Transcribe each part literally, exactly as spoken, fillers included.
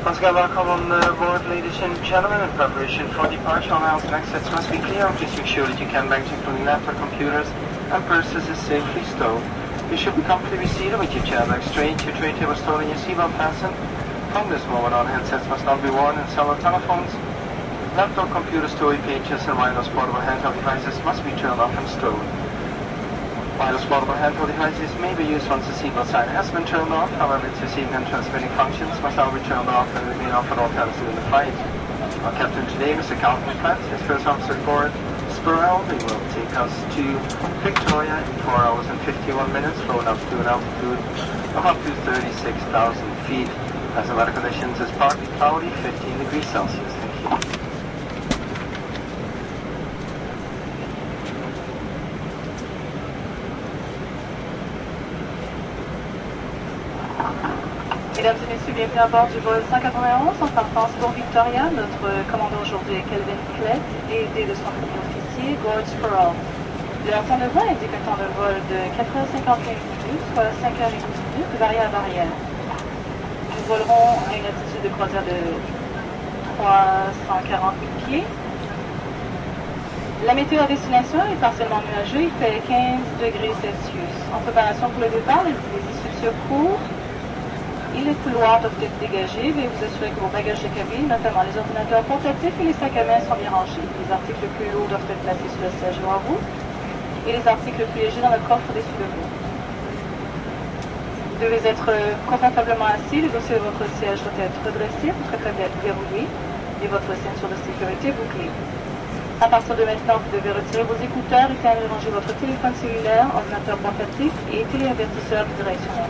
Once again, welcome on uh, board, ladies and gentlemen. In preparation for departure, all aisles and exits must be clear. Please make sure that your can bags, including laptop computers and purses, is safely stowed. You should be comfortably seated with your chair back straight, your tray table stowed, and your seatbelt fastened. From this moment on, handsets must not be worn, and cellular telephones, laptop computers, storage pages, and wireless portable handheld devices must be turned off and stowed. Wireless portable handheld devices may be used once the seatbelt sign has been turned off. However, its receiving and transmitting functions must now be turned off and remain off at all times during the flight. Our captain today, Mister Calvin Platt, his first officer Gord Spurrell, they will take us to Victoria in four hours and fifty-one minutes, flown up to an altitude of up to thirty-six thousand feet. As the weather conditions is partly cloudy, fifteen degrees Celsius. Thank you. Mesdames et messieurs, bienvenue à bord du vol cent quatre-vingt-onze en partance pour Victoria. Notre commandant aujourd'hui est Kelvin Klett et aidé de son premier officier, Gord Spurrell. Leur temps de vol indique un temps de vol de quatre heures cinquante-et une minutes, soit cinq heures douze minutes, varié à variable. Nous volerons à une altitude de croisière de trois cent quarante-huit pieds. La météo à destination est partiellement nuageux, il fait quinze degrés Celsius. En préparation pour le départ, les issues de secours et les couloirs doivent être dégagés. Veuillez vous assurer que vos bagages de cabine, notamment les ordinateurs portatifs et les sacs à main, sont bien rangés. Les articles plus lourds doivent être placés sur le siège devant vous et les articles plus légers dans le coffre au-dessus de vous. Vous devez être confortablement assis, le dossier de votre siège doit être redressé, votre tablette verrouillée et votre ceinture de sécurité bouclée. À partir de maintenant, vous devez retirer vos écouteurs et ranger votre téléphone cellulaire, ordinateur portatif et téléavertisseur bidirectionnel.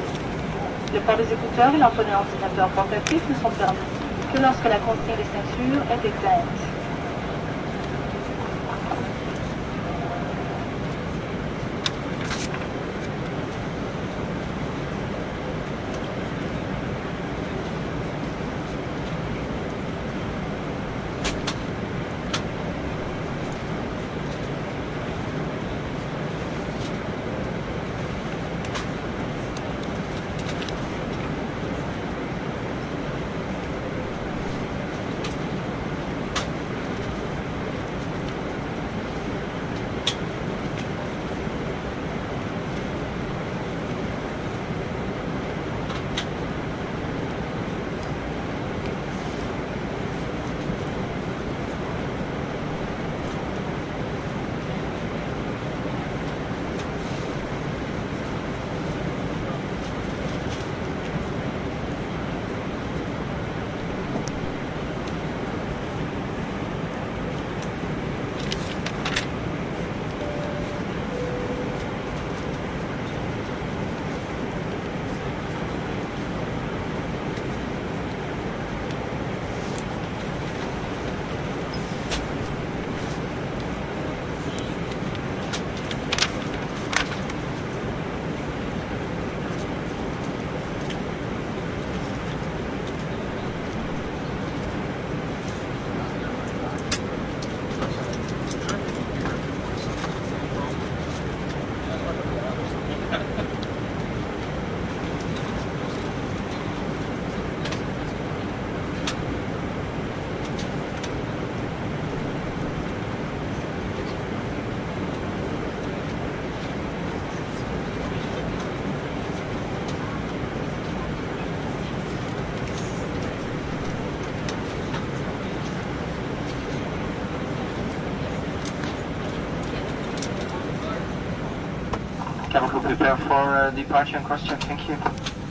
Le port des écouteurs et l'emploi d'un ordinateur portatif ne sont permis que lorsque la consigne des ceintures est éteinte. Chemical prepare for uh, departure and cross check. Thank you.